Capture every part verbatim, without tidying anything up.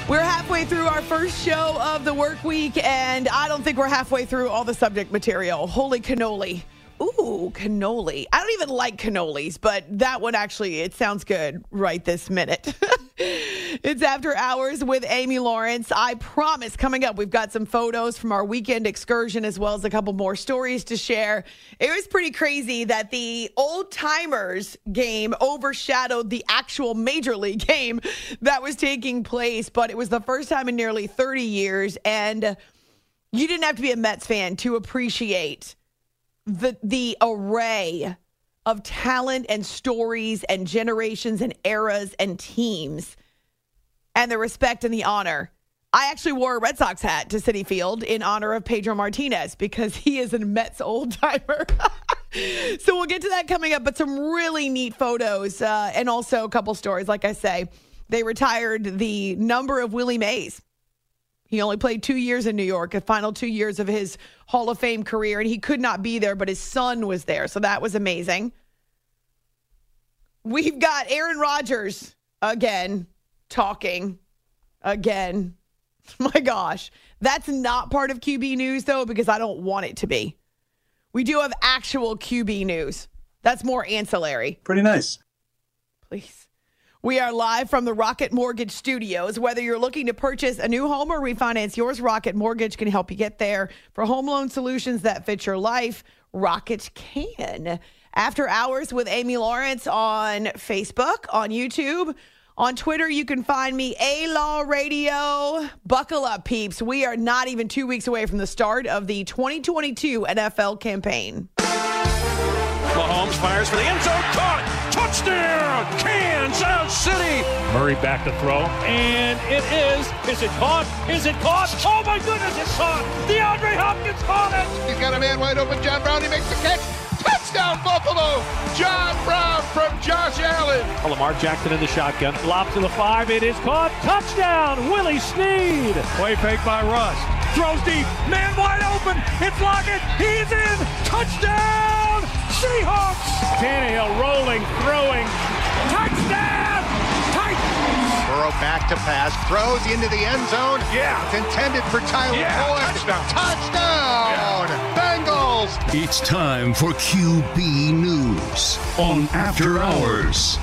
We're halfway through our first show of the work week, and I don't think we're halfway through all the subject material. Holy cannoli. Ooh, cannoli. I don't even like cannolis, but that one actually, it sounds good right this minute. It's After Hours with Amy Lawrence. I promise coming up, we've got some photos from our weekend excursion as well as a couple more stories to share. It was pretty crazy that the old timers game overshadowed the actual major league game that was taking place, but it was the first time in nearly thirty years, and you didn't have to be a Mets fan to appreciate the the array of talent and stories and generations and eras and teams and the respect and the honor. I actually wore a Red Sox hat to Citi Field in honor of Pedro Martinez because he is a Mets old-timer. So we'll get to that coming up, but some really neat photos uh, and also a couple stories. Like I say, they retired the number of Willie Mays. He only played two years in New York, the final two years of his Hall of Fame career, and he could not be there, but his son was there, so that was amazing. We've got Aaron Rodgers again talking again. My gosh. That's not part of Q B news, though, because I don't want it to be. We do have actual Q B news. That's more ancillary. Pretty nice. Please. We are live from the Rocket Mortgage Studios. Whether you're looking to purchase a new home or refinance yours, Rocket Mortgage can help you get there. For home loan solutions that fit your life, Rocket can. After Hours with Amy Lawrence on Facebook, on YouTube, on Twitter, you can find me, A-Law Radio. Buckle up, peeps. We are not even two weeks away from the start of the twenty twenty-two N F L campaign. Mahomes fires for the end zone. Caught it. Touchdown, Kansas City. Murray back to throw, and it is. Is it caught? Is it caught? Oh, my goodness, it's caught. DeAndre Hopkins caught it. He's got a man wide open. John Brown, he makes the catch. Touchdown, Buffalo. John Brown from Josh Allen. Lamar Jackson in the shotgun. Lob to the five. It is caught. Touchdown, Willie Snead. Play fake by Russ. Throws deep. Man wide open. It's Lockett. He's in. Touchdown, Seahawks. Tannehill rolling, throwing. Touchdown, Titans. Burrow back to pass. Throws into the end zone. Yeah. It's intended for Tyler Yeah. Boyd. Touchdown. Touchdown. Yeah. Bengals. It's time for Q B News on After Hours.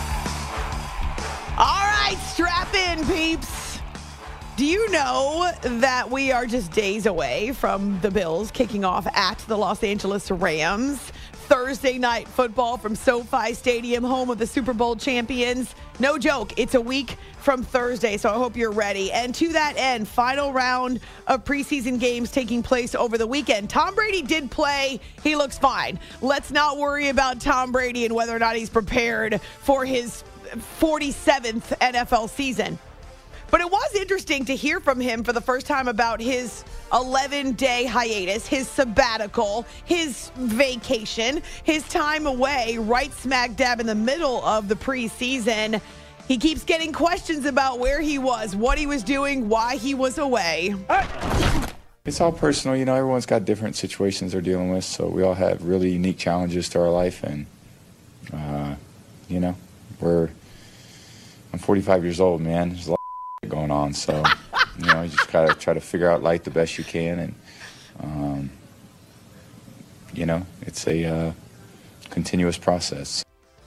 All right, strap in, peeps. Do you know that we are just days away from the Bills kicking off at the Los Angeles Rams? Thursday night football from SoFi Stadium, home of the Super Bowl champions. No joke, it's a week from Thursday, so I hope you're ready. And to that end, final round of preseason games taking place over the weekend. Tom Brady did play. He looks fine. Let's not worry about Tom Brady and whether or not he's prepared for his forty-seventh N F L season. But it was interesting to hear from him for the first time about his eleven-day hiatus, his sabbatical, his vacation, his time away right smack dab in the middle of the preseason. He keeps getting questions about where he was, what he was doing, why he was away. It's all personal. You know, everyone's got different situations they're dealing with, so we all have really unique challenges to our life. And, uh, you know, we're, I'm forty-five years old, man. There's a lot going on, so you know you just gotta try to figure out life the best you can, and um, you know it's a uh, continuous process.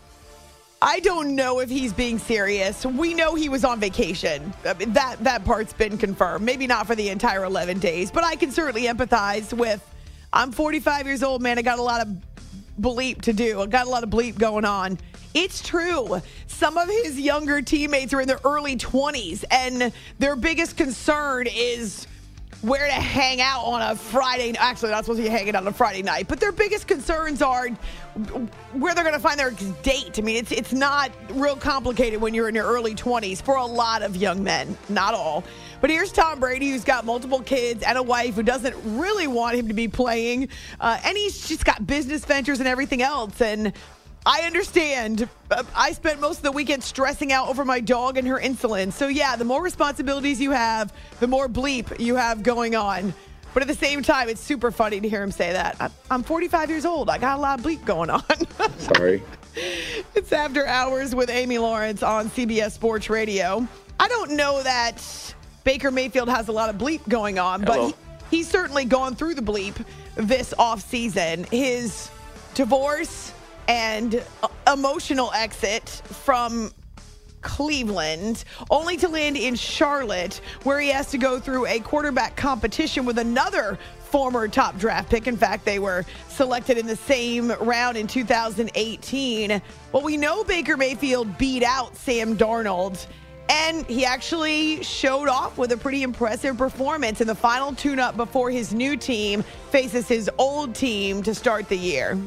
I don't know if he's being serious. We know he was on vacation. I mean, that that part's been confirmed. Maybe not for the entire eleven days, but I can certainly empathize with. I'm forty-five years old, man. I got a lot of bleep to do. I got a lot of bleep going on. It's true. Some of his younger teammates are in their early twenties, and their biggest concern is where to hang out on a Friday. Actually, not supposed to be hanging out on a Friday night, but their biggest concerns are where they're going to find their date. I mean, it's it's not real complicated when you're in your early twenties for a lot of young men. Not all. But here's Tom Brady, who's got multiple kids and a wife who doesn't really want him to be playing. Uh, and he's just got business ventures and everything else. And I understand. I spent most of the weekend stressing out over my dog and her insulin. So, yeah, the more responsibilities you have, the more bleep you have going on. But at the same time, it's super funny to hear him say that. I'm forty-five years old. I got a lot of bleep going on. Sorry. It's After Hours with Amy Lawrence on C B S Sports Radio. I don't know that Baker Mayfield has a lot of bleep going on, Hello. but he, he's certainly gone through the bleep this offseason. His divorce and emotional exit from Cleveland, only to land in Charlotte, where he has to go through a quarterback competition with another former top draft pick. In fact, they were selected in the same round in two thousand eighteen. Well, we know Baker Mayfield beat out Sam Darnold, and he actually showed off with a pretty impressive performance in the final tune-up before his new team faces his old team to start the year.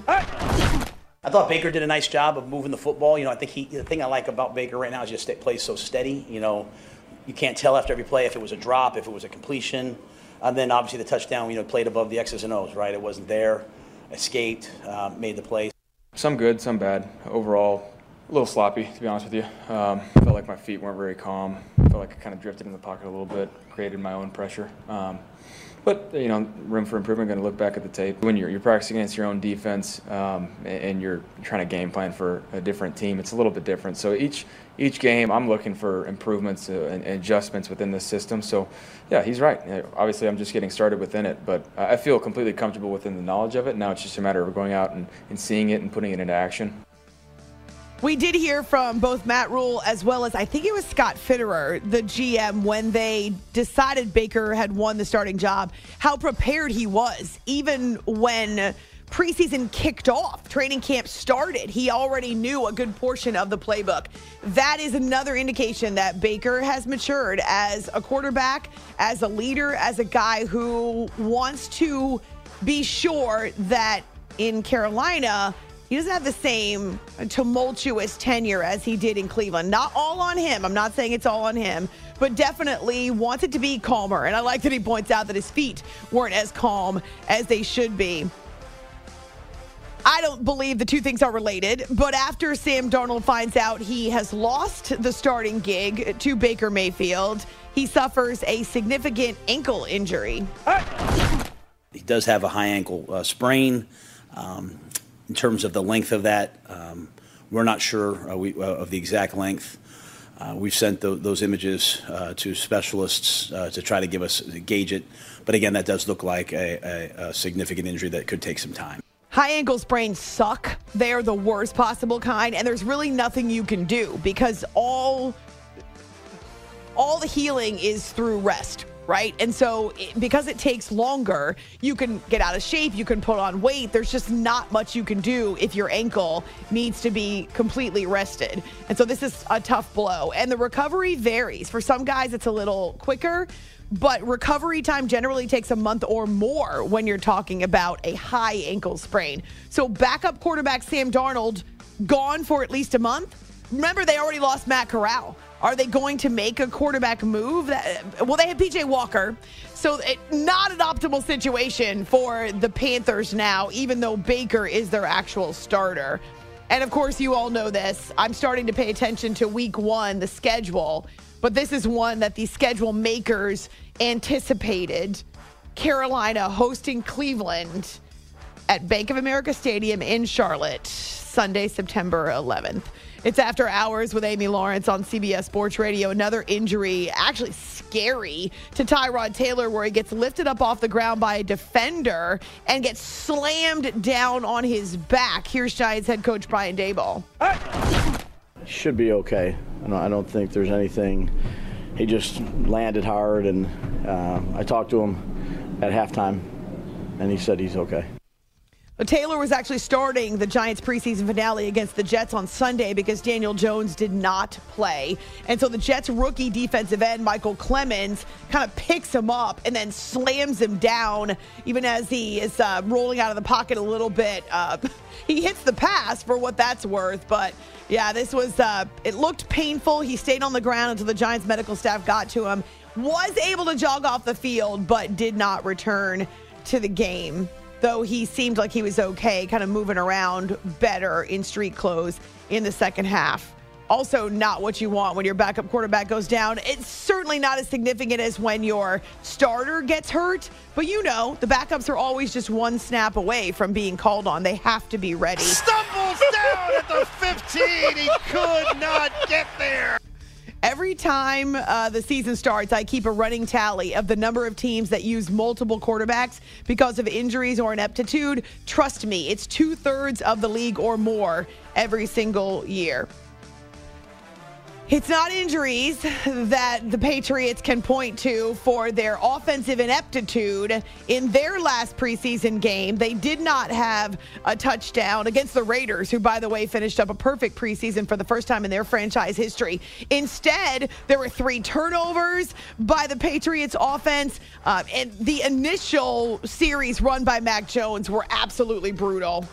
I thought Baker did a nice job of moving the football. You know, I think he, the thing I like about Baker right now is just it plays so steady. You know, you can't tell after every play if it was a drop, if it was a completion. And then obviously the touchdown, you know, played above the X's and O's, right? It wasn't there, escaped, uh, made the play. Some good, some bad. Overall, a little sloppy, to be honest with you. Um, felt like my feet weren't very calm. Felt like I kind of drifted in the pocket a little bit, created my own pressure. Um, But, you know, room for improvement, going to look back at the tape. When you're, you're practicing against your own defense um, and you're trying to game plan for a different team, it's a little bit different. So each each game, I'm looking for improvements uh, and adjustments within the system. So, yeah, he's right. Obviously, I'm just getting started within it, but I feel completely comfortable within the knowledge of it. Now it's just a matter of going out and, and seeing it and putting it into action. We did hear from both Matt Rule as well as I think it was Scott Fitterer, the G M, when they decided Baker had won the starting job, how prepared he was. Even when preseason kicked off, training camp started, he already knew a good portion of the playbook. That is another indication that Baker has matured as a quarterback, as a leader, as a guy who wants to be sure that in Carolina, he doesn't have the same tumultuous tenure as he did in Cleveland. Not all on him. I'm not saying it's all on him, but definitely wants it to be calmer. And I like that he points out that his feet weren't as calm as they should be. I don't believe the two things are related, but after Sam Darnold finds out he has lost the starting gig to Baker Mayfield, he suffers a significant ankle injury. He does have a high ankle uh, sprain. Um, In terms of the length of that, um, we're not sure uh, we, uh, of the exact length. Uh, we've sent th- those images uh, to specialists uh, to try to give us gauge it. But again, that does look like a, a, a significant injury that could take some time. High ankle sprains suck. They are the worst possible kind, and there's really nothing you can do because all all the healing is through rest. Right? And so it, because it takes longer, you can get out of shape, you can put on weight. There's just not much you can do if your ankle needs to be completely rested. And so this is a tough blow. And the recovery varies. For some guys, it's a little quicker, but recovery time generally takes a month or more when you're talking about a high ankle sprain. So backup quarterback Sam Darnold gone for at least a month. Remember, they already lost Matt Corral. Are they going to make a quarterback move? That, well, they have P J Walker, so it, not an optimal situation for the Panthers now, even though Baker is their actual starter. And, of course, you all know this. I'm starting to pay attention to week one, the schedule, but this is one that the schedule makers anticipated. Carolina hosting Cleveland at Bank of America Stadium in Charlotte, Sunday, September eleventh. It's After Hours with Amy Lawrence on C B S Sports Radio. Another injury, actually scary, to Tyrod Taylor, where he gets lifted up off the ground by a defender and gets slammed down on his back. Here's Giants head coach Brian Daboll. Should be okay. I don't, I don't think there's anything. He just landed hard, and uh, I talked to him at halftime, and he said he's okay. Taylor was actually starting the Giants preseason finale against the Jets on Sunday because Daniel Jones did not play. And so the Jets rookie defensive end, Michael Clemens, kind of picks him up and then slams him down even as he is uh, rolling out of the pocket a little bit. Uh, he hits the pass for what that's worth. But, yeah, this was uh, – it looked painful. He stayed on the ground until the Giants medical staff got to him. Was able to jog off the field but did not return to the game, though he seemed like he was okay, kind of moving around better in street clothes in the second half. Also not what you want when your backup quarterback goes down. It's certainly not as significant as when your starter gets hurt, but you know, the backups are always just one snap away from being called on. They have to be ready. Stumble! almost down at the fifteen. He could not get there. Every time uh, the season starts, I keep a running tally of the number of teams that use multiple quarterbacks because of injuries or ineptitude. Trust me, it's two-thirds of the league or more every single year. It's not injuries that the Patriots can point to for their offensive ineptitude. In their last preseason game, they did not have a touchdown against the Raiders, who, by the way, finished up a perfect preseason for the first time in their franchise history. Instead, there were three turnovers by the Patriots offense, uh, and the initial series run by Mac Jones were absolutely brutal.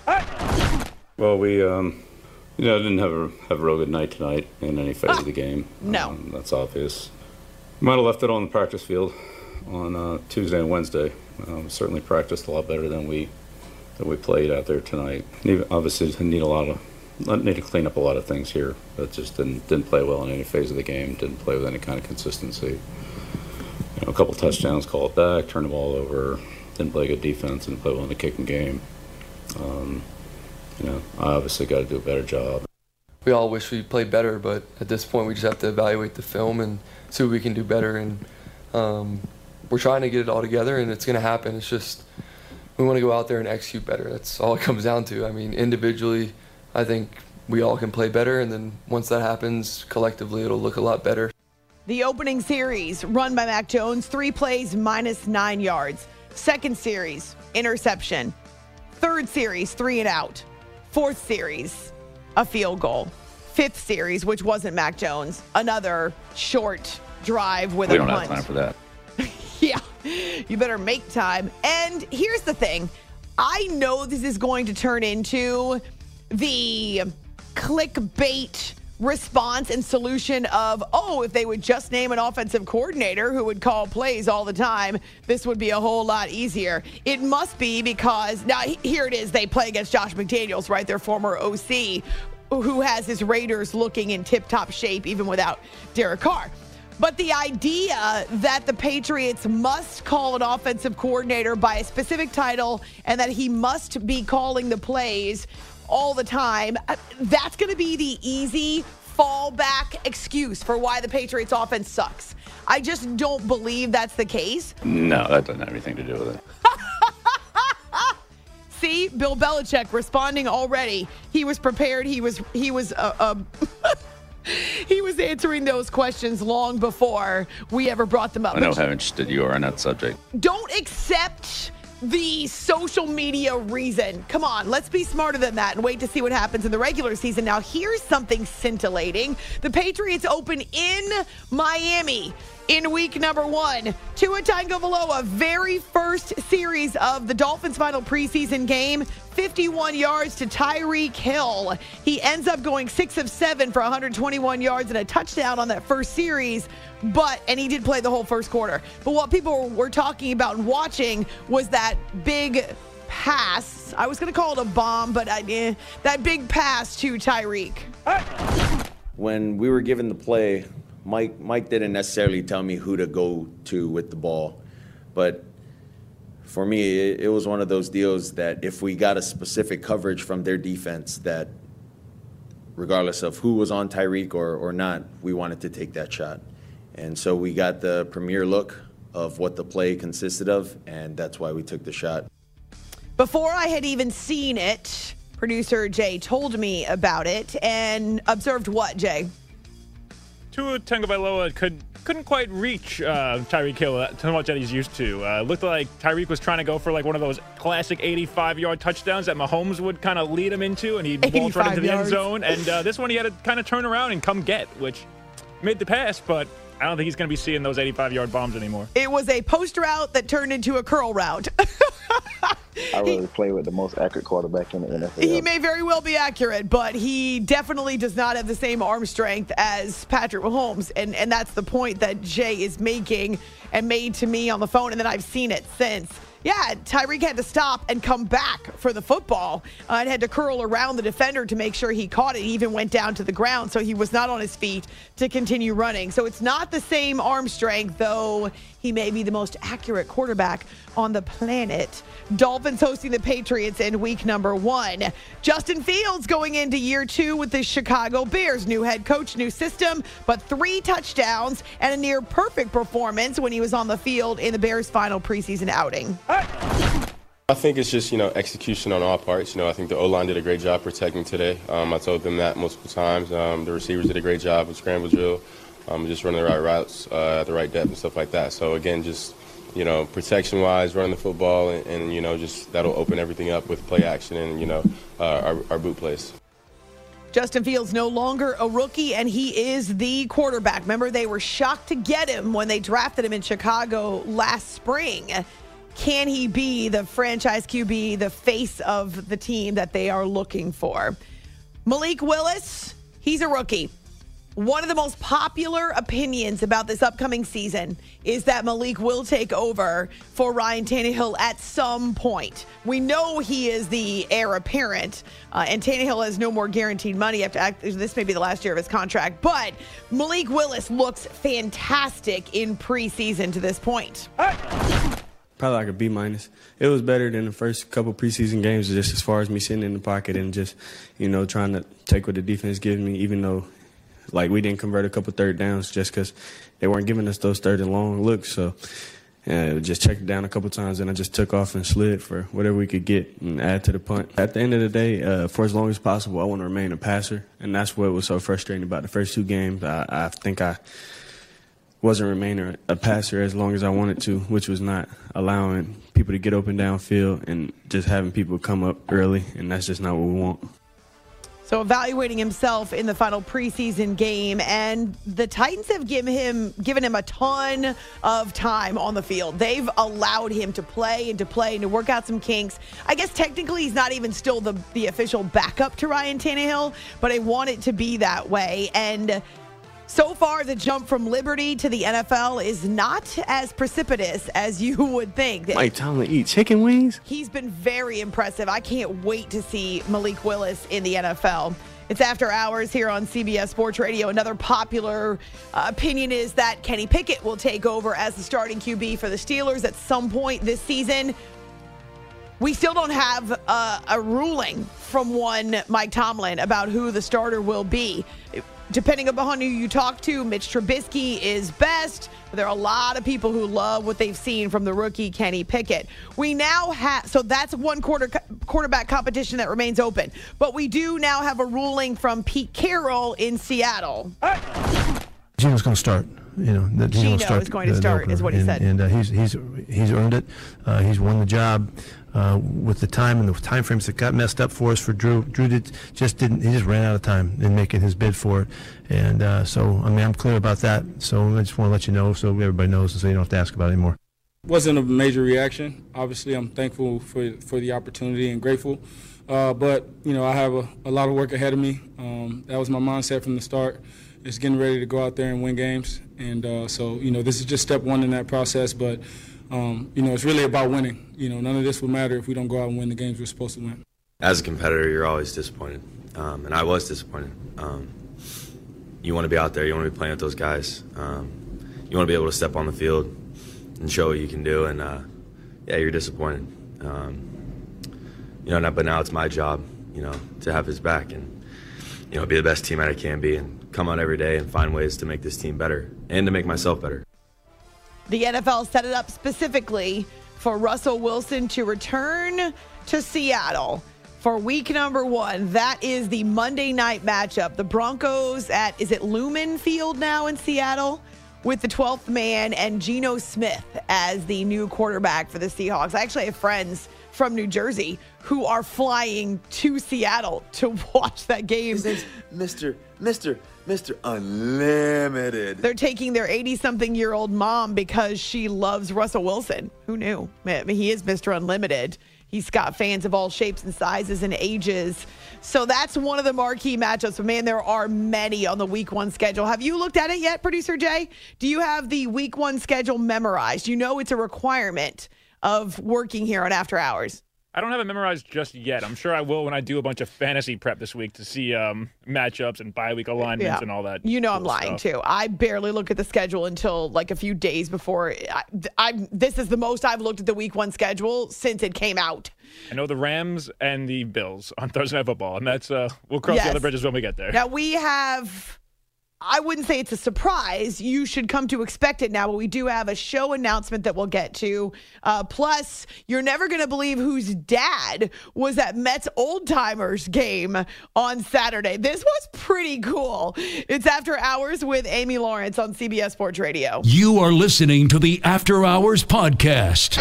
Well, we... um. You know, I didn't have a have a real good night tonight in any phase ah, of the game. No. Um, that's obvious. Might have left it on the practice field on uh, Tuesday and Wednesday. Um, certainly practiced a lot better than we than we played out there tonight. Need, obviously, need a lot of need to clean up a lot of things here. But just didn't didn't play well in any phase of the game. Didn't play with any kind of consistency. You know, a couple touchdowns called back, turned the ball over. Didn't play good defense. Didn't play well in the kicking game. Um, You know, I obviously got to do a better job. We all wish we played better, but at this point we just have to evaluate the film and see what we can do better. And um, we're trying to get it all together, and it's going to happen. It's just we want to go out there and execute better. That's all it comes down to. I mean, individually, I think we all can play better, and then once that happens, collectively it'll look a lot better. The opening series, run by Mac Jones, three plays, minus nine yards. Second series, interception. Third series, three and out. Fourth series, a field goal. Fifth series, which wasn't Mac Jones, another short drive with we a don't punt. have time for that. Yeah, you better make time. And here's the thing. I know this is going to turn into the clickbait response and solution of, oh, if they would just name an offensive coordinator who would call plays all the time, this would be a whole lot easier. It must be because, now here it is, they play against Josh McDaniels, right, their former O C, who has his Raiders looking in tip-top shape even without Derek Carr. But the idea that the Patriots must call an offensive coordinator by a specific title and that he must be calling the plays all the time, that's going to be the easy fallback excuse for why the Patriots offense sucks. I just don't believe that's the case. No, that doesn't have anything to do with it. See, Bill Belichick responding already. He was prepared. He was he was uh, uh, he was answering those questions long before we ever brought them up. I know how interested you are in that subject. Don't accept the social media reason. Come on, let's be smarter than that and wait to see what happens in the regular season. Now, here's something scintillating. The Patriots open in Miami in week number one. Tua Tagovailoa, very first series of the Dolphins' final preseason game, fifty-one yards to Tyreek Hill. He ends up going six of seven for one hundred twenty-one yards and a touchdown on that first series. But, and he did play the whole first quarter. But what people were talking about and watching was that big pass. I was going to call it a bomb, but I, eh, that big pass to Tyreek. When we were given the play, Mike Mike didn't necessarily tell me who to go to with the ball. But for me, it, it was one of those deals that if we got a specific coverage from their defense, that regardless of who was on Tyreek or, or not, we wanted to take that shot. And so we got the premier look of what the play consisted of, and that's why we took the shot. Before I had even seen it, producer Jay told me about it and observed what, Jay? Tua Tagovailoa could, couldn't quite reach uh, Tyreek Hill so much that he's used to. Uh, looked like Tyreek was trying to go for like one of those classic eighty-five-yard touchdowns that Mahomes would kind of lead him into, and he'd walk right into the end zone. And uh, this one he had to kind of turn around and come get, which made the pass, but I don't think he's going to be seeing those eighty-five-yard bombs anymore. It was a post route that turned into a curl route. I really play with the most accurate quarterback in the N F L. He may very well be accurate, but he definitely does not have the same arm strength as Patrick Mahomes. And, and that's the point that Jay is making and made to me on the phone, and then I've seen it since. Yeah, Tyreek had to stop and come back for the football uh, and had to curl around the defender to make sure he caught it. He even went down to the ground, so he was not on his feet to continue running. So it's not the same arm strength, though he may be the most accurate quarterback on the planet. Dolphins hosting the Patriots in week number one. Justin Fields going into year two with the Chicago Bears. New head coach, new system, but three touchdowns and a near perfect performance when he was on the field in the Bears' final preseason outing. I think it's just, you know, execution on all parts. You know, I think the O-line did a great job protecting today. Um, I told them that multiple times. Um, the receivers did a great job with scramble drill, um, just running the right routes uh, at the right depth and stuff like that. So, again, just, you know, protection-wise, running the football, and, and, you know, just that'll open everything up with play action and, you know, uh, our, our boot plays. Justin Fields no longer a rookie, and he is the quarterback. Remember, they were shocked to get him when they drafted him in Chicago last spring. Can he be the franchise Q B, the face of the team that they are looking for? Malik Willis, he's a rookie. One of the most popular opinions about this upcoming season is that Malik will take over for Ryan Tannehill at some point. We know he is the heir apparent, uh, and Tannehill has no more guaranteed money after this may be the last year of his contract. But Malik Willis looks fantastic in preseason to this point. Probably like a B minus. It was better than the first couple preseason games, just as far as me sitting in the pocket and just, you know, trying to take what the defense gives me, even though, like, we didn't convert a couple third downs just because they weren't giving us those third and long looks. So, yeah, just checked it down a couple times, and I just took off and slid for whatever we could get and add to the punt. At the end of the day, uh, for as long as possible, I want to remain a passer, and that's what was so frustrating about the first two games. I, I think I wasn't remaining a passer as long as I wanted to, which was not allowing people to get open downfield and just having people come up early, and that's just not what we want. So evaluating himself in the final preseason game, and the Titans have given him given him a ton of time on the field. They've allowed him to play and to play and to work out some kinks. I guess technically he's not even still the, the official backup to Ryan Tannehill, but I want it to be that way. And so far, the jump from Liberty to the N F L is not as precipitous as you would think. Mike Tomlin eat chicken wings? He's been very impressive. I can't wait to see Malik Willis in the N F L. It's After Hours here on C B S Sports Radio. Another popular uh, opinion is that Kenny Pickett will take over as the starting Q B for the Steelers at some point this season. We still don't have uh, a ruling from one Mike Tomlin about who the starter will be. Depending upon who you talk to, Mitch Trubisky is best. But there are a lot of people who love what they've seen from the rookie Kenny Pickett. We now have, so that's one quarter quarterback competition that remains open. But we do now have a ruling from Pete Carroll in Seattle. Gino's going to start. You know, that Gino start is going to start, opener. is what he and, said. And uh, he's he's he's earned it. Uh, he's won the job uh, with the time and the time frames that got messed up for us for Drew. Drew did, just didn't. He just ran out of time in making his bid for it. And uh, so, I mean, I'm clear about that. So I just want to let you know, so everybody knows, so you don't have to ask about it anymore. Wasn't a major reaction. Obviously, I'm thankful for for the opportunity and grateful. Uh, but you know, I have a, a lot of work ahead of me. Um, that was my mindset from the start. It's getting ready to go out there and win games. And uh, so, you know, this is just step one in that process. But, um, you know, it's really about winning. You know, none of this will matter if we don't go out and win the games we're supposed to win. As a competitor, you're always disappointed. Um, and I was disappointed. Um, you want to be out there. You want to be playing with those guys. Um, you want to be able to step on the field and show what you can do. And, uh, yeah, you're disappointed. Um, you know, but now it's my job, you know, to have his back and, you know, be the best teammate I can be and come out every day and find ways to make this team better and to make myself better. The N F L set it up specifically for Russell Wilson to return to Seattle for week number one. That is the Monday night matchup. The Broncos at, is it Lumen Field now in Seattle? With the twelfth man and Geno Smith as the new quarterback for the Seahawks. I actually have friends from New Jersey who are flying to Seattle to watch that game. His name's Mister Mister Mister Unlimited. They're taking their eighty-something-year-old mom because she loves Russell Wilson. Who knew? I mean, he is Mister Unlimited. He's got fans of all shapes and sizes and ages. So that's one of the marquee matchups. But, man, there are many on the week one schedule. Have you looked at it yet, Producer Jay? Do you have the week one schedule memorized? You know it's a requirement of working here on After Hours? I don't have it memorized just yet. I'm sure I will when I do a bunch of fantasy prep this week to see um, matchups and bye week alignments Yeah. and all that. You know cool I'm lying, stuff. too. I barely look at the schedule until like a few days before. I, I, this is the most I've looked at the week one schedule since it came out. I know the Rams and the Bills on Thursday Night Football, and that's uh, we'll cross Yes. the other bridges when we get there. Now, we have, I wouldn't say it's a surprise. You should come to expect it now, but we do have a show announcement that we'll get to. Uh, plus, you're never going to believe whose dad was at Mets Old Timers game on Saturday. This was pretty cool. It's After Hours with Amy Lawrence on C B S Sports Radio. You are listening to the After Hours Podcast.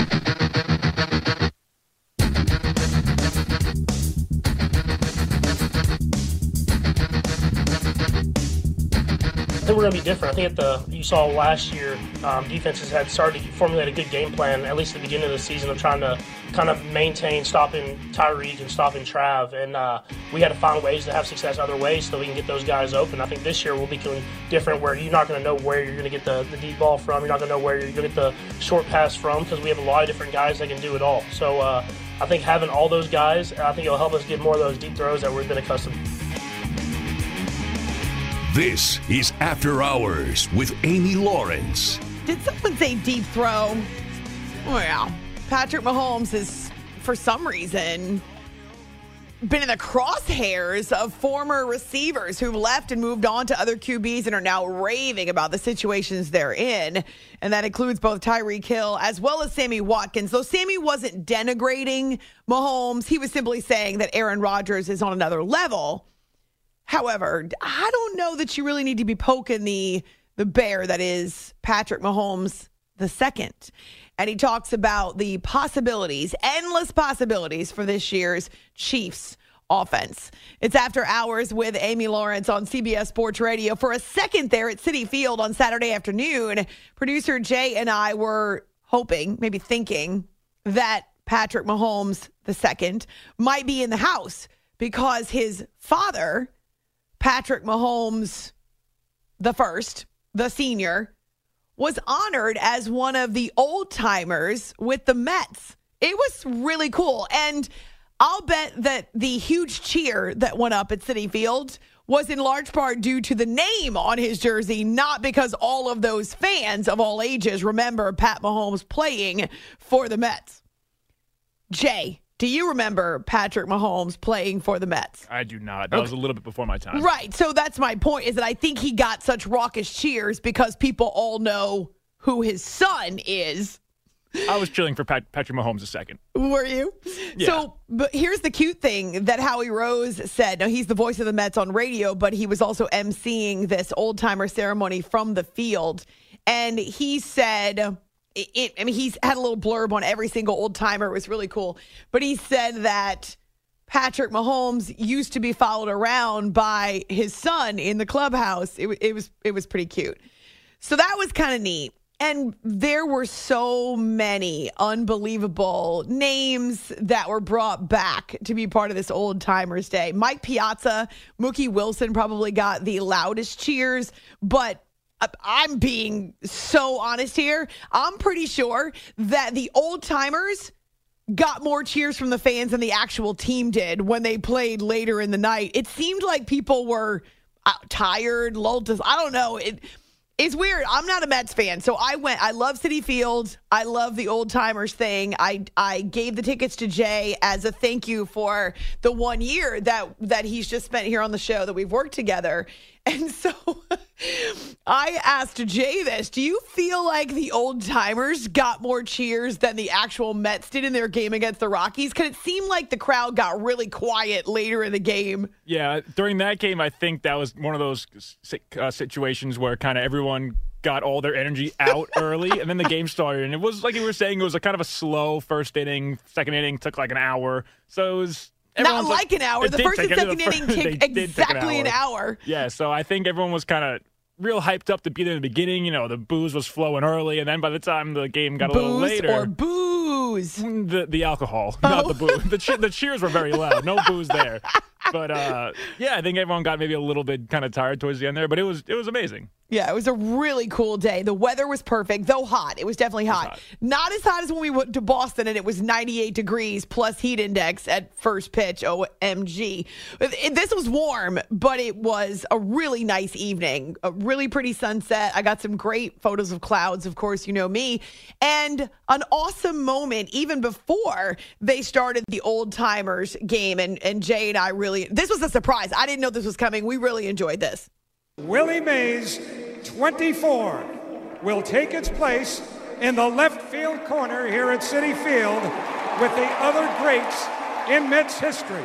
I think we're going to be different. I think at the you saw last year, um, defenses had started to formulate a good game plan, at least at the beginning of the season, of trying to kind of maintain stopping Tyreek and stopping Trav. And uh, we had to find ways to have success other ways so we can get those guys open. I think this year will be different where you're not going to know where you're going to get the, the deep ball from. You're not going to know where you're going to get the short pass from because we have a lot of different guys that can do it all. So uh, I think having all those guys, I think it'll help us get more of those deep throws that we've been accustomed to. This is After Hours with Amy Lawrence. Did someone say deep throw? Oh, yeah. Patrick Mahomes is, for some reason, been in the crosshairs of former receivers who've left and moved on to other Q Bs and are now raving about the situations they're in. And that includes both Tyreek Hill as well as Sammy Watkins. Though Sammy wasn't denigrating Mahomes, he was simply saying that Aaron Rodgers is on another level. However, I don't know that you really need to be poking the the bear that is Patrick Mahomes the second. And he talks about the possibilities, endless possibilities for this year's Chiefs offense. It's After Hours with Amy Lawrence on C B S Sports Radio. For a second there at Citi Field on Saturday afternoon, producer Jay and I were hoping, maybe thinking, that Patrick Mahomes the second might be in the house because his father, Patrick Mahomes the first, the senior, was honored as one of the old timers with the Mets. It was really cool. And I'll bet that the huge cheer that went up at Citi Field was in large part due to the name on his jersey, not because all of those fans of all ages remember Pat Mahomes playing for the Mets. Jay, do you remember Patrick Mahomes playing for the Mets? I do not. That Okay. was a little bit before my time. Right. So that's my point, is that I think he got such raucous cheers because people all know who his son is. I was chilling for Pat- Patrick Mahomes a second. Were you? Yeah. So, but here's the cute thing that Howie Rose said. Now, he's the voice of the Mets on radio, but he was also emceeing this old-timer ceremony from the field. And he said... It, it, I mean, he's had a little blurb on every single old timer. It was really cool. But he said that Patrick Mahomes used to be followed around by his son in the clubhouse. It, it was it was pretty cute. So that was kind of neat. And there were so many unbelievable names that were brought back to be part of this old timers day. Mike Piazza, Mookie Wilson probably got the loudest cheers, but I'm being so honest here. I'm pretty sure that the old timers got more cheers from the fans than the actual team did when they played later in the night. It seemed like people were uh, tired, lulled. I don't know. It, it's weird. I'm not a Mets fan, so I went. I love Citi Field. I love the old timers thing. I I gave the tickets to Jay as a thank you for the one year that that he's just spent here on the show that we've worked together. And so I asked Jay this. Do you feel like the old timers got more cheers than the actual Mets did in their game against the Rockies? Because it seemed like the crowd got really quiet later in the game. Yeah, during that game, I think that was one of those uh, situations where kind of everyone got all their energy out early, and then the game started. And it was, like you were saying, it was a kind of a slow first inning. Second inning took like an hour. So it was... Not like, like an hour. The first and second inning took exactly an hour. an hour. Yeah, so I think everyone was kind of real hyped up to be there in the beginning. You know, the booze was flowing early, and then by the time the game got booze a little later... or booze? The the alcohol, oh. not the booze. The, che- the cheers were very loud. No booze there. But, uh, yeah, I think everyone got maybe a little bit kind of tired towards the end there, but it was it was amazing. Yeah, it was a really cool day. The weather was perfect, though hot. It was definitely hot. hot. Not as hot as when we went to Boston and it was ninety-eight degrees plus heat index at first pitch. O M G. This was warm, but it was a really nice evening. A really pretty sunset. I got some great photos of clouds, of course, you know me. And an awesome moment even before they started the Old Timers game. And, and Jay and I really, this was a surprise. I didn't know this was coming. We really enjoyed this. Willie Mays, twenty-four, will take its place in the left field corner here at Citi Field with the other greats in Mets history.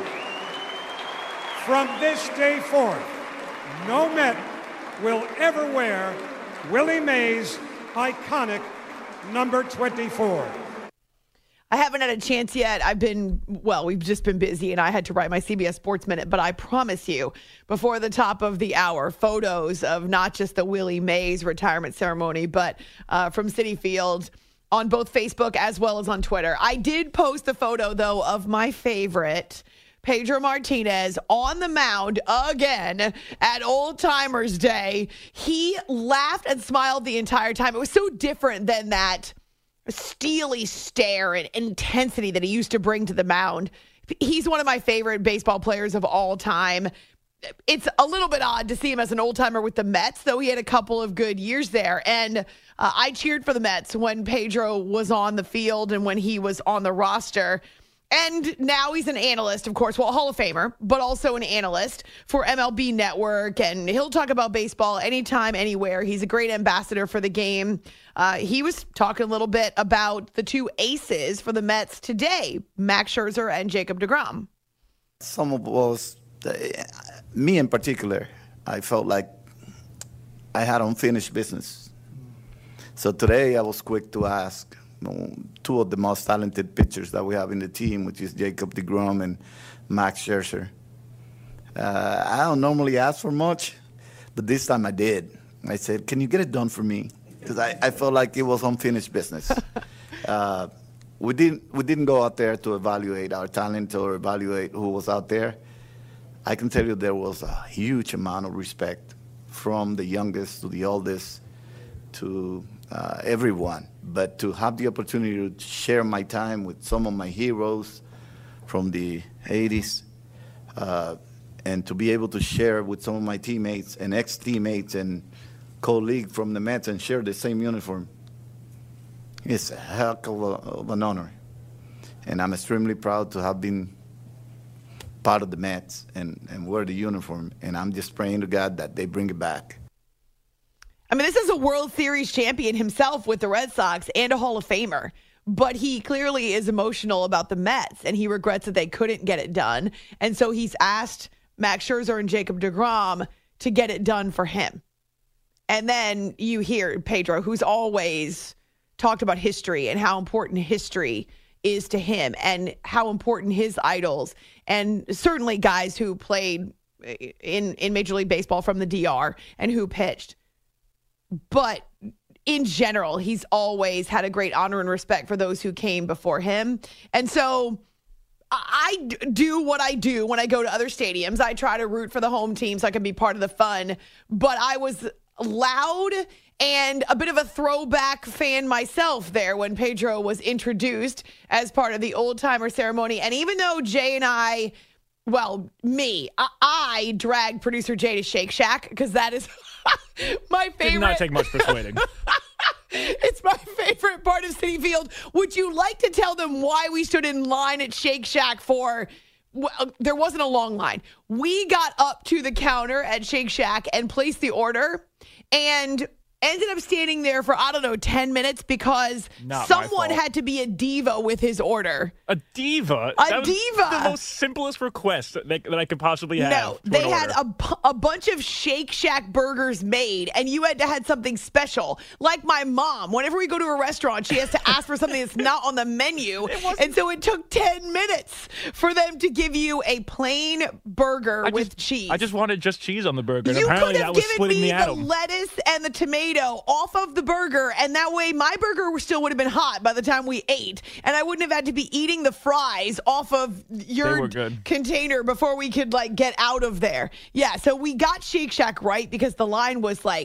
From this day forth, no Met will ever wear Willie Mays' iconic number twenty-four. I haven't had a chance yet. I've been, well, we've just been busy and I had to write my C B S Sports Minute, but I promise you, before the top of the hour, photos of not just the Willie Mays retirement ceremony, but uh, from Citi Field on both Facebook as well as on Twitter. I did post a photo, though, of my favorite, Pedro Martinez, on the mound again at Old Timers Day. He laughed and smiled the entire time. It was so different than that steely stare and intensity that he used to bring to the mound. He's one of my favorite baseball players of all time. It's a little bit odd to see him as an old-timer with the Mets, though he had a couple of good years there. And uh, I cheered for the Mets when Pedro was on the field and when he was on the roster. And now he's an analyst, of course, well, Hall of Famer, but also an analyst for M L B Network. And he'll talk about baseball anytime, anywhere. He's a great ambassador for the game. Uh, he was talking a little bit about the two aces for the Mets today, Max Scherzer and Jacob deGrom. Some of us, me in particular, I felt like I had unfinished business. So today I was quick to ask you know, two of the most talented pitchers that we have in the team, which is Jacob deGrom and Max Scherzer. Uh, I don't normally ask for much, but this time I did. I said, can you get it done for me? Because I, I felt like it was unfinished business. uh, we didn't we didn't go out there to evaluate our talent or evaluate who was out there. I can tell you there was a huge amount of respect from the youngest to the oldest to uh, everyone. But to have the opportunity to share my time with some of my heroes from the eighties uh, and to be able to share with some of my teammates and ex-teammates and colleague from the Mets and share the same uniform. It's a heck of, a, of an honor. And I'm extremely proud to have been part of the Mets and, and wear the uniform. And I'm just praying to God that they bring it back. I mean, this is a World Series champion himself with the Red Sox and a Hall of Famer. But he clearly is emotional about the Mets, and he regrets that they couldn't get it done. And so he's asked Max Scherzer and Jacob deGrom to get it done for him. And then you hear Pedro, who's always talked about history and how important history is to him and how important his idols and certainly guys who played in, in Major League Baseball from the D R and who pitched. But in general, he's always had a great honor and respect for those who came before him. And so I do what I do when I go to other stadiums. I try to root for the home team so I can be part of the fun. But I was loud and a bit of a throwback fan myself there when Pedro was introduced as part of the old timer ceremony. And even though Jay and I, well, me, I, I dragged producer Jay to Shake Shack because that is my favorite. Did not take much persuading. It's my favorite part of Citi Field. Would you like to tell them why we stood in line at Shake Shack for? Well, there wasn't a long line. We got up to the counter at Shake Shack and placed the order and ended up standing there for, I don't know, ten minutes because Not someone had to be a diva with his order. A diva? A That was diva. The most simplest request that, that I could possibly have. No, to they an had order. a, bu- a bunch of Shake Shack burgers made, and you had to have something special. Like my mom, whenever we go to a restaurant, she has to ask for something that's not on the menu. And so it took ten minutes for them to give you a plain burger I with just, cheese. I just wanted just cheese on the burger. And You apparently could that have was given splitting me the the atom. lettuce and the tomato off of the burger, and that way my burger still would have been hot by the time we ate, and I wouldn't have had to be eating the fries off of They your were good. container before we could like get out of there. Yeah, so we got Shake Shack right because the line was like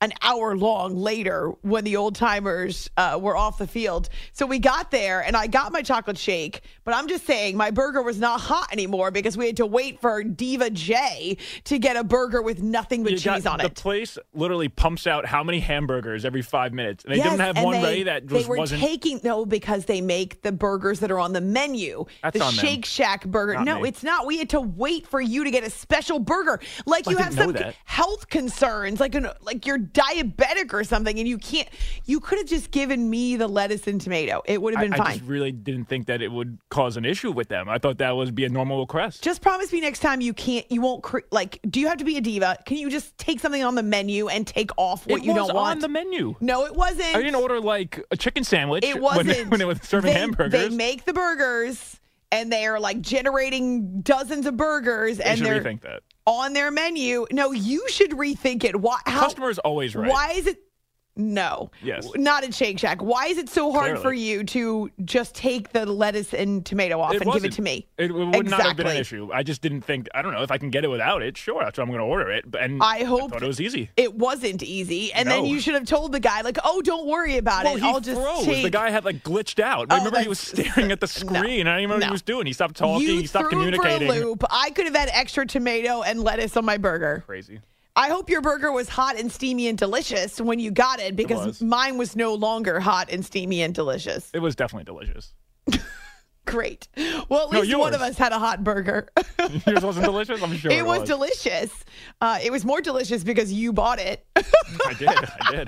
an hour long later when the old timers uh, were off the field. So we got there and I got my chocolate shake, but I'm just saying my burger was not hot anymore because we had to wait for Diva J to get a burger with nothing but You cheese got, on the it. The place literally pumps out how many hamburgers every five minutes. And they Yes, didn't have and one they, ready that was, they were wasn't. taking no because they make the burgers that are on the menu. That's the on them. Shake Shack burger. Not no, me. it's not. We had to wait for you to get a special burger. Like I you have didn't know some that. health concerns, like an, like you're diabetic or something, and you can't. You could have just given me the lettuce and tomato. It would have been I, fine. I just really didn't think that it would cause an issue with them. I thought that would be a normal request. Just promise me next time you can't, you won't, cre- like, do you have to be a diva? Can you just take something on the menu and take off what it you was don't want? on the menu. No, it wasn't. I didn't order like a chicken sandwich It when, wasn't. when it was serving they, hamburgers. They make the burgers and they are like generating dozens of burgers They and should they're rethink that. on their menu. No, you should rethink it. Why? How, Customer's always right. Why is it? No. Yes. Not at Shake Shack. Why is it so hard Clearly. for you to just take the lettuce and tomato off It and give it wasn't. to me? It, it would not have been Exactly. an issue. I just didn't think. I don't know if I can get it without it. Sure, that's why I'm going to order it. But and I hope thought it was easy. It wasn't easy. And then No. you should have told the guy, like, oh, don't worry about Well, it. he I'll just froze. take. The guy had like glitched out. Oh, Remember, he was that's- staring at the screen. I don't even know what no. he was doing. He stopped talking. You he stopped threw communicating. For a loop. I could have had extra tomato and lettuce on my burger. Crazy. I hope your burger was hot and steamy and delicious when you got it because was. mine was no longer hot and steamy and delicious. It was definitely delicious. Great. Well, at No, least one yours. of us had a hot burger. Yours wasn't delicious? I'm sure it, it was, delicious. Uh, it was more delicious because you bought it. I did. I did.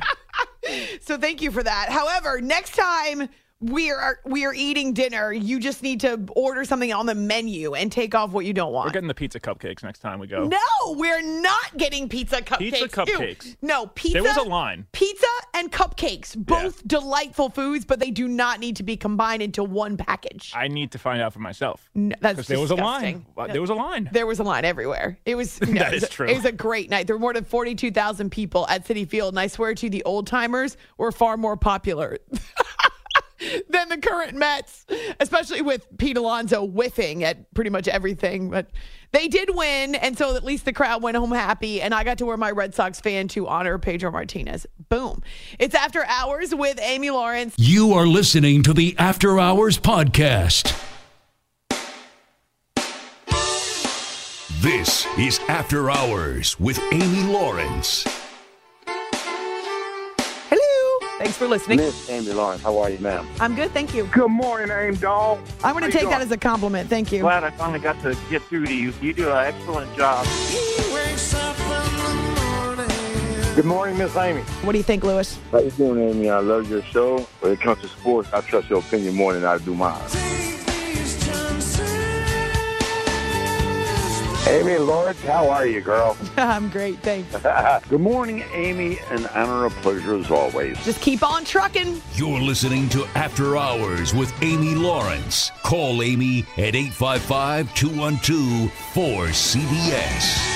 So thank you for that. However, next time we are we are eating dinner, you just need to order something on the menu and take off what you don't want. We're getting the pizza cupcakes next time we go. No, we're not getting pizza cupcakes. Pizza Ew. cupcakes. No, pizza. There was a line. Pizza and cupcakes, both delightful foods, but they do not need to be combined into one package. I need to find out for myself. No, that's 'Cause there was a disgusting. line. Well, There was a line. There was a line everywhere. It was no, That it was is a- true. It was a great night. There were more than forty-two thousand people at Citi Field, and I swear to you, the old timers were far more popular than the current Mets, especially with Pete Alonso whiffing at pretty much everything. But they did win, and so at least the crowd went home happy, and I got to wear my Red Sox fan to honor Pedro Martinez. Boom. It's After Hours with Amy Lawrence. You are listening to the After Hours Podcast. This is After Hours with Amy Lawrence. Hello. Thanks for listening. Miss Amy Lawrence, how are you, ma'am? I'm good, thank you. Good morning, Amy Dog. I'm going How to you take doing? that as a compliment. Thank you. Glad I finally got to get through to you. You do an excellent job. Good morning, Miss Amy. What do you think, Lewis? How you doing, Amy? I love your show. When it comes to sports, I trust your opinion more than I do mine. Amy Lawrence, how are you, girl? I'm great, thanks. Good morning, Amy. An honor, a pleasure as always. Just keep on trucking. You're listening to After Hours with Amy Lawrence. Call Amy at eight five five, two one two, four C B S.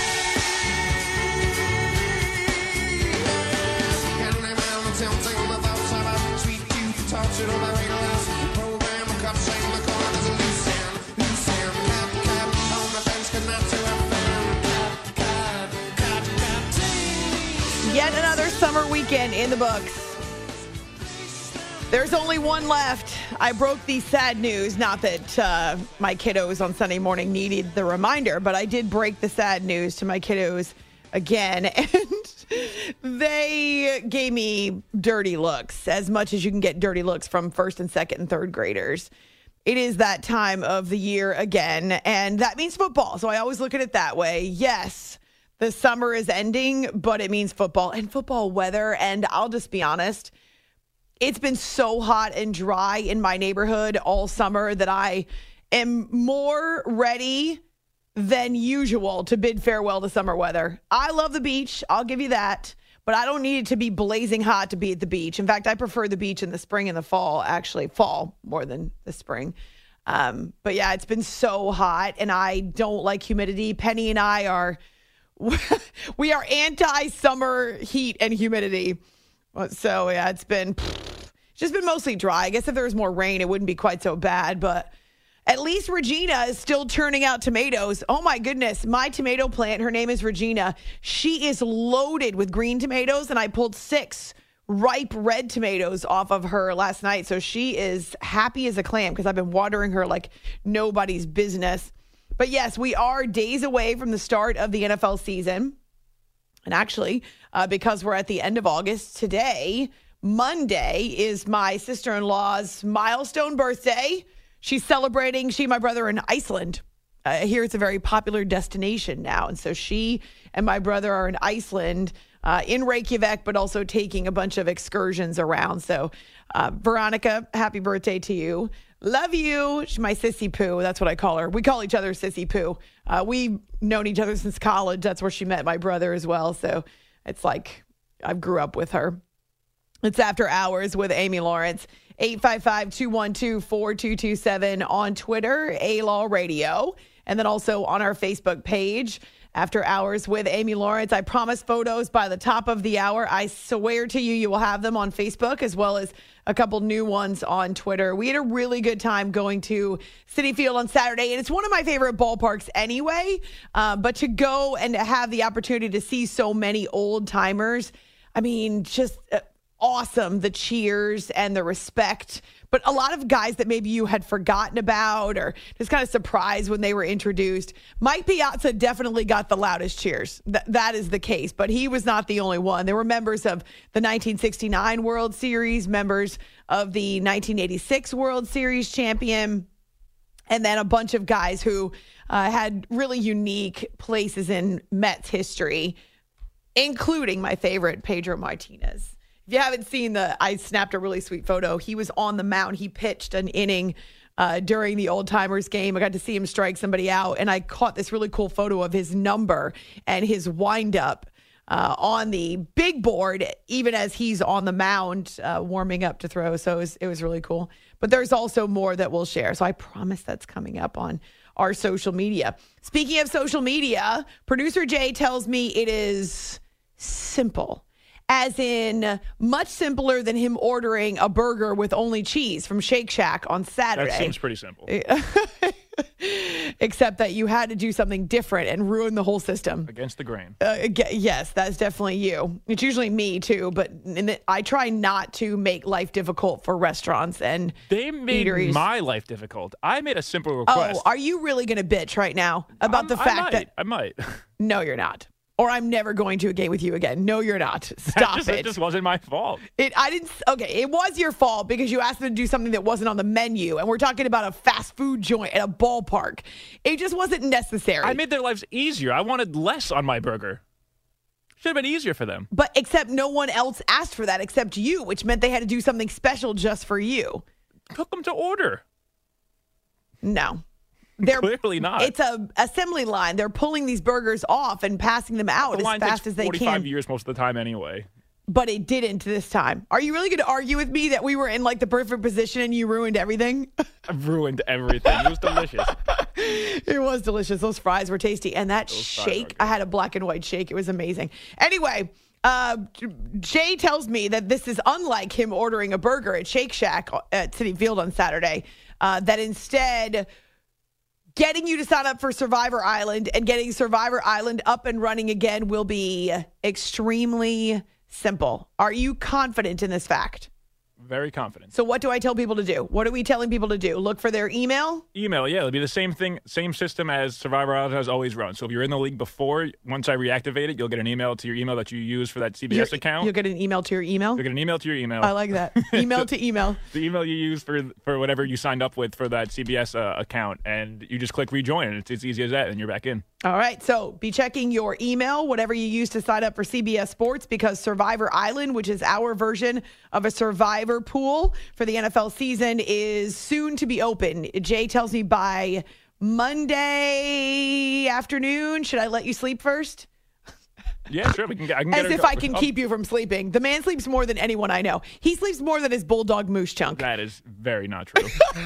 Yet another summer weekend in the books. There's only one left. I broke the sad news. Not that uh, my kiddos on Sunday morning needed the reminder, but I did break the sad news to my kiddos again. And they gave me dirty looks, as much as you can get dirty looks from first and second and third graders. It is that time of the year again, and that means football. So I always look at it that way. Yes, the summer is ending, but it means football and football weather. And I'll just be honest, it's been so hot and dry in my neighborhood all summer that I am more ready than usual to bid farewell to summer weather. I love the beach. I'll give you that. But I don't need it to be blazing hot to be at the beach. In fact, I prefer the beach in the spring and the fall, actually fall more than the spring. Um, but yeah, it's been so hot and I don't like humidity. Penny and I are, we are anti-summer heat and humidity. So yeah, it's been, it's just been mostly dry. I guess if there was more rain, it wouldn't be quite so bad. But At least Regina is still churning out tomatoes. Oh, my goodness. My tomato plant, her name is Regina. She is loaded with green tomatoes, and I pulled six ripe red tomatoes off of her last night. So she is happy as a clam because I've been watering her like nobody's business. But yes, we are days away from the start of the N F L season. And actually, uh, because we're at the end of August, today, Monday, is my sister-in-law's milestone birthday. She's celebrating, she and my brother are in Iceland. Uh, here it's a very popular destination now. And so she and my brother are in Iceland, uh, in Reykjavik, but also taking a bunch of excursions around. So uh, Veronica, happy birthday to you. Love you. She's my sissy poo. That's what I call her. We call each other sissy poo. Uh, we've known each other since college. That's where she met my brother as well. So it's like I grew up with her. It's After Hours with Amy Lawrence. eight five five, two one two, four two two seven on Twitter, A-Law Radio. And then also on our Facebook page, After Hours with Amy Lawrence. I promise photos by the top of the hour. I swear to you, you will have them on Facebook as well as a couple new ones on Twitter. We had a really good time going to Citi Field on Saturday, and it's one of my favorite ballparks anyway. Uh, but to go and to have the opportunity to see so many old timers, I mean, just uh, awesome. The cheers and the respect. But a lot of guys that maybe you had forgotten about or just kind of surprised when they were introduced. Mike Piazza definitely got the loudest cheers. Th- that is the case, but he was not the only one. There were members of the nineteen sixty-nine World Series, members of the nineteen eighty-six World Series champion, and then a bunch of guys who uh, had really unique places in Mets history, including my favorite, Pedro Martinez. If you haven't seen the, I snapped a really sweet photo. He was on the mound. He pitched an inning uh, during the Old Timers game. I got to see him strike somebody out, and I caught this really cool photo of his number and his windup uh, on the big board, even as he's on the mound uh, warming up to throw. So it was, it was really cool. But there's also more that we'll share. So I promise that's coming up on our social media. Speaking of social media, producer Jay tells me it is simple. As in, much simpler than him ordering a burger with only cheese from Shake Shack on Saturday. That seems pretty simple. Except that you had to do something different and ruin the whole system. Against the grain. Uh, yes, that's definitely you. It's usually me, too. But I try not to make life difficult for restaurants and They made eateries. my life difficult. I made a simple request. Oh, are you really going to bitch right now about I'm, the fact I might, that... I might. No, you're not. Or I'm never going to a game with you again. No, you're not. Stop just, it. It just wasn't my fault. It. I didn't. Okay, it was your fault because you asked them to do something that wasn't on the menu, and we're talking about a fast food joint at a ballpark. It just wasn't necessary. I made their lives easier. I wanted less on my burger. Should have been easier for them. But except no one else asked for that except you, which meant they had to do something special just for you. Took them to order. No. They're, Clearly not. It's a assembly line. They're pulling these burgers off and passing them out the as line fast takes as they forty-five can. years most of the time anyway. But it didn't this time. Are you really going to argue with me that we were in like the perfect position and you ruined everything? I've ruined everything. It was delicious. It was delicious. Those fries were tasty. And that shake, I had a black and white shake. It was amazing. Anyway, uh, Jay tells me that this is unlike him ordering a burger at Shake Shack at Citi Field on Saturday, uh, that instead... getting you to sign up for Survivor Island and getting Survivor Island up and running again will be extremely simple. Are you confident in this fact? Very confident. So what do I tell people to do? What are we telling people to do? Look for their email? Email, yeah. It'll be the same thing, same system as Survivor Island has always run. So if you're in the league before, once I reactivate it, you'll get an email to your email that you use for that C B S You're, account. You'll get an email to your email? You'll get an email to your email. I like that. Email to email. The email you use for for whatever you signed up with for that C B S uh, account, and you just click rejoin, and it's as easy as that, and you're back in. All right, so be checking your email, whatever you use to sign up for C B S Sports, because Survivor Island, which is our version of a Survivor pool for the N F L season, is soon to be open. Jay tells me by Monday afternoon. Should I let you sleep first? Yeah, sure. We can get, I can get As if I can keep you from sleeping. The man sleeps more than anyone I know. He sleeps more than his bulldog Moose Chunk. That is very not true.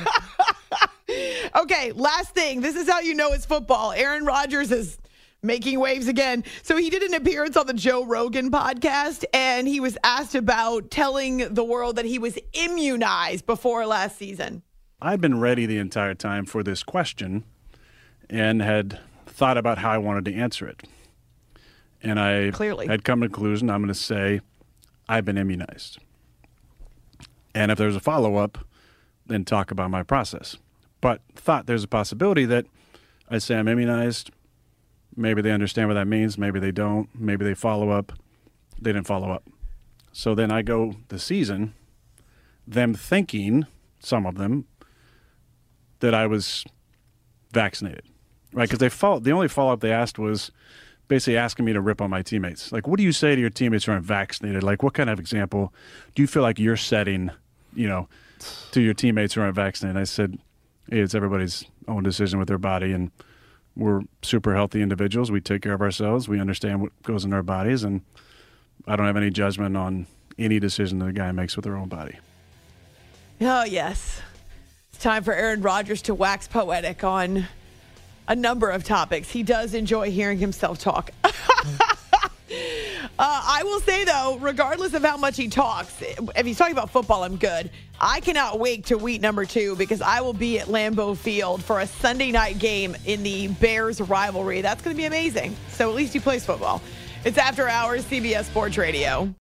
Okay, last thing. This is how you know it's football. Aaron Rodgers is making waves again. So he did an appearance on the Joe Rogan podcast, and he was asked about telling the world that he was immunized before last season. I'd been ready the entire time for this question and had thought about how I wanted to answer it. And I Clearly. had come to the conclusion I'm going to say I've been immunized. And if there's a follow-up, then talk about my process. But thought there's a possibility that I say I'm immunized. Maybe they understand what that means. Maybe they don't. Maybe they follow up. They didn't follow up. So then I go the season, them thinking, some of them, that I was vaccinated, right? Because they follow, the only follow-up they asked was basically asking me to rip on my teammates. Like, what do you say to your teammates who aren't vaccinated? Like, what kind of example do you feel like you're setting, you know, to your teammates who aren't vaccinated? I said, hey, it's everybody's own decision with their body, and we're super healthy individuals. We take care of ourselves. We understand what goes in our bodies, and I don't have any judgment on any decision that a guy makes with their own body. Oh, yes. It's time for Aaron Rodgers to wax poetic on a number of topics. He does enjoy hearing himself talk. uh, I will say, though, regardless of how much he talks, if he's talking about football, I'm good. I cannot wait to week number two because I will be at Lambeau Field for a Sunday night game in the Bears rivalry. That's going to be amazing. So at least he plays football. It's After Hours, C B S Sports Radio.